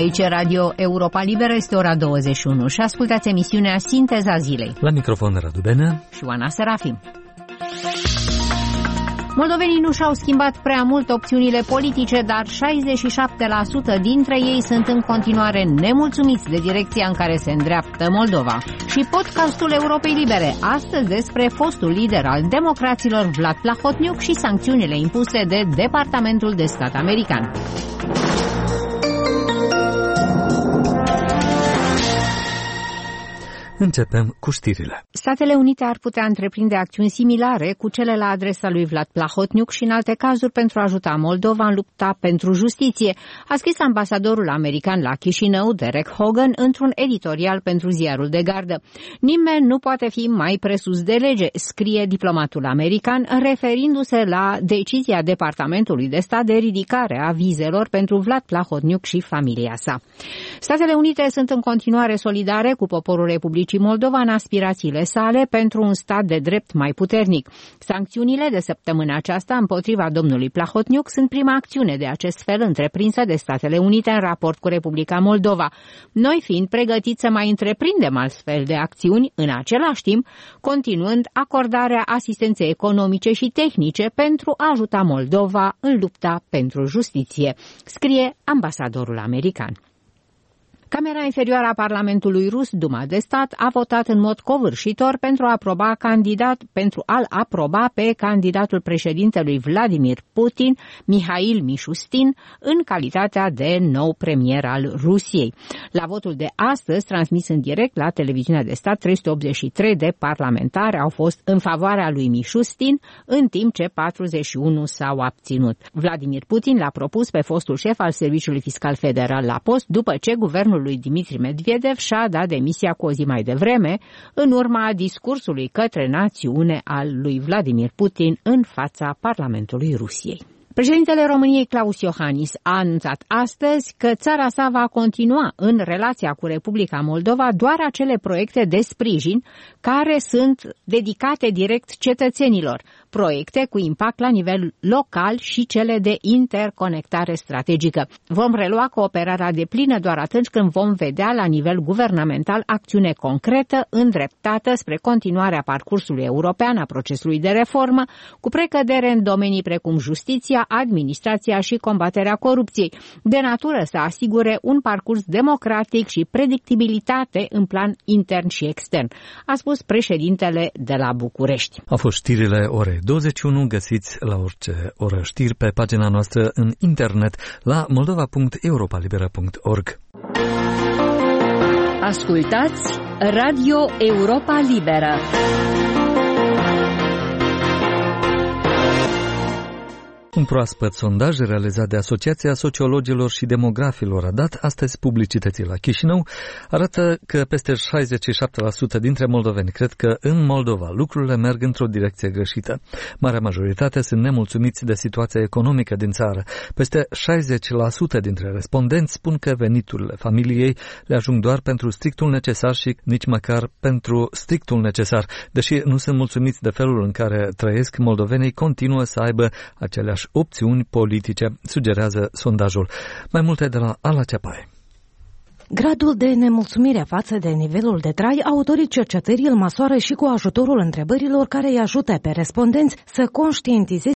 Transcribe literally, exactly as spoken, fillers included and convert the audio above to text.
Aici e Radio Europa Liberă, este ora douăzeci și unu și ascultați emisiunea Sinteza Zilei. La microfon Radu Benea și Oana Serafim. Moldovenii nu și-au schimbat prea mult opțiunile politice, dar șaizeci și șapte la sută dintre ei sunt în continuare nemulțumiți de direcția în care se îndreaptă Moldova. Și podcastul Europei Libere, astăzi despre fostul lider al democraților Vlad Plahotniuc și sancțiunile impuse de Departamentul de Stat american. Începem cu știrile. Statele Unite ar putea întreprinde acțiuni similare cu cele la adresa lui Vlad Plahotniuc și în alte cazuri pentru a ajuta Moldova în lupta pentru justiție, a scris ambasadorul american la Chișinău, Derek Hogan, într-un editorial pentru ziarul de gardă. Nimeni nu poate fi mai presus de lege, scrie diplomatul american, referindu-se la decizia Departamentului de Stat de ridicare a vizelor pentru Vlad Plahotniuc și familia sa. Statele Unite sunt în continuare solidare cu poporul Republicii Moldova în aspirațiile sale pentru un stat de drept mai puternic. Sancțiunile de săptămâna aceasta împotriva domnului Plahotniuc sunt prima acțiune de acest fel întreprinsă de Statele Unite în raport cu Republica Moldova. Noi fiind pregătiți să mai întreprindem astfel de acțiuni, în același timp, continuând acordarea asistenței economice și tehnice pentru a ajuta Moldova în lupta pentru justiție, scrie ambasadorul american. Camera inferioară a Parlamentului Rus, Duma de Stat, a votat în mod covârșitor pentru a aproba candidat, pentru a-l aproba pe candidatul președintelui Vladimir Putin, Mihail Mishustin, în calitatea de nou premier al Rusiei. La votul de astăzi, transmis în direct la televiziunea de stat, trei sute optzeci și trei de parlamentari au fost în favoarea lui Mishustin, în timp ce patruzeci și unu s-au abținut. Vladimir Putin l-a propus pe fostul șef al Serviciului Fiscal Federal la post, după ce guvernul lui Dimitri Medvedev și-a dat demisia cu o zi mai devreme, în urma discursului către națiune al lui Vladimir Putin în fața Parlamentului Rusiei. Președintele României Klaus Iohannis a anunțat astăzi că țara sa va continua în relația cu Republica Moldova doar acele proiecte de sprijin care sunt dedicate direct cetățenilor, proiecte cu impact la nivel local și cele de interconectare strategică. Vom relua cooperarea deplină doar atunci când vom vedea la nivel guvernamental acțiune concretă îndreptată spre continuarea parcursului european a procesului de reformă, cu precădere în domenii precum justiția, administrația și combaterea corupției, de natură să asigure un parcurs democratic și predictibilitate în plan intern și extern, a spus președintele de la București. Au fost știrile orei douăzeci și unu, găsiți la orice oră știri pe pagina noastră în internet la moldova punct europa libera punct org. Ascultați Radio Europa Liberă. Un proaspăt sondaj realizat de Asociația Sociologilor și Demografilor a dat astăzi publicității la Chișinău arată că peste șaizeci și șapte la sută dintre moldoveni cred că în Moldova lucrurile merg într-o direcție greșită. Marea majoritate sunt nemulțumiți de situația economică din țară. Peste șaizeci la sută dintre respondenți spun că veniturile familiei le ajung doar pentru strictul necesar și nici măcar pentru strictul necesar. Deși nu sunt mulțumiți de felul în care trăiesc, moldovenii continuă să aibă aceleași opțiuni politice, sugerează sondajul. Mai multe de la Ala Ceapai. Gradul de nemulțumire față de nivelul de trai, autorii cercetării îl măsoară și cu ajutorul întrebărilor care îi ajută pe respondenți să conștientizeze